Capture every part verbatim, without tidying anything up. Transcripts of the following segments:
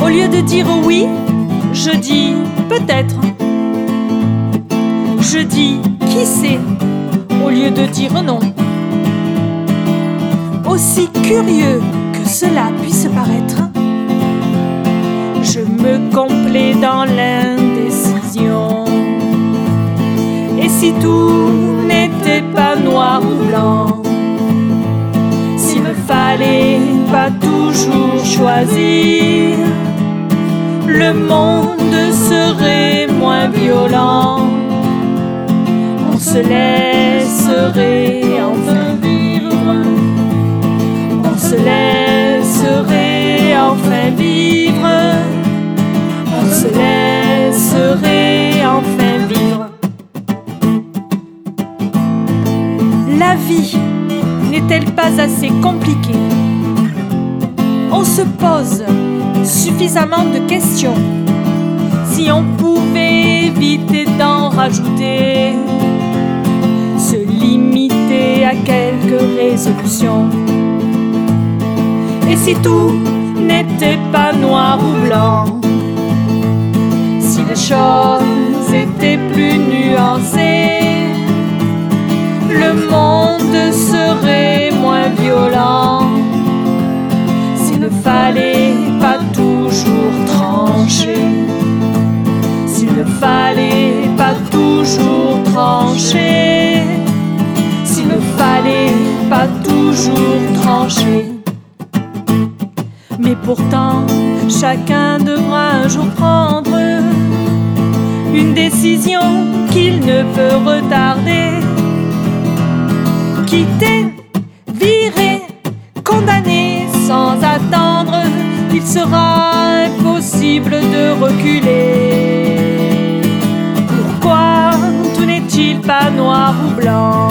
lieu de dire oui, je dis peut-être. Je dis qui sait, au lieu de dire non. Aussi curieux que cela puisse paraître, je me complais dans l'indécision. Et si tout n'était pas noir ou blanc, s'il ne fallait pas toujours choisir, le monde serait moins violent. On se laisserait enfin vivre. On se laisserait enfin vivre. On se laisserait enfin vivre. La vie n'est-elle pas assez compliquée? On se pose suffisamment de questions. Si on pouvait éviter d'en rajouter, se limiter à quelques résolutions. Et si tout n'était pas noir ou blanc, si les choses étaient plus nuancées, le monde serait moins violent. S'il ne fallait pas toujours trancher, s'il ne fallait pas toujours trancher, s'il ne fallait pas toujours trancher. Mais pourtant, chacun devra un jour prendre une décision qu'il ne peut retarder. Quitter, virer, condamner sans attendre, il sera impossible de reculer. Pourquoi tout n'est-il pas noir ou blanc?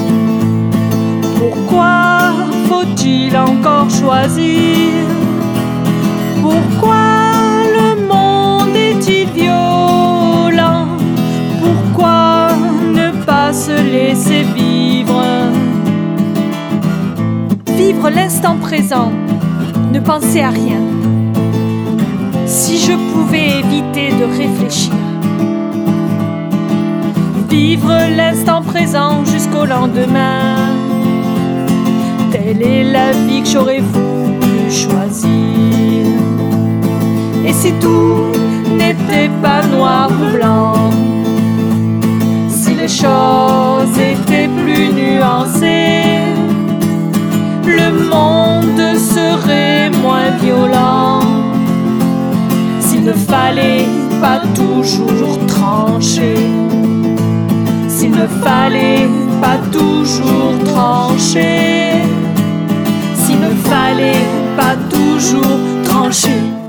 Pourquoi faut-il encore choisir? Pourquoi le monde est-il violent? Pourquoi ne pas se laisser vivre? Vivre l'instant présent, ne penser à rien. Si je pouvais éviter de réfléchir, vivre l'instant présent jusqu'au lendemain, telle est la vie que j'aurais voulu choisir. Et si tout n'était pas noir ou blanc, si les choses étaient plus nuancées, le monde serait moins violent. S'il ne fallait pas toujours trancher, s'il ne fallait pas toujours trancher, s'il ne fallait pas toujours trancher.